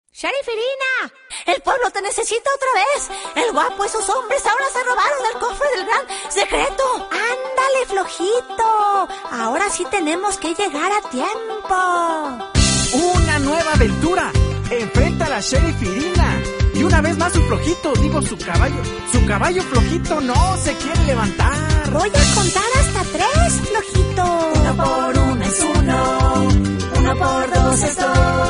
¡Sheriff Irina! ¡El pueblo te necesita otra vez! ¡El guapo y sus hombres ahora se robaron el cofre del gran secreto! ¡Ándale, flojito! Ahora sí tenemos que llegar a tiempo. ¡Una nueva aventura! Enfrenta a la Sheriff Irina. Y una vez más su flojito, su caballo flojito no se quiere levantar. Voy a contar hasta 3, flojito. 1 por 1 es 1, 1 por 2 es 2.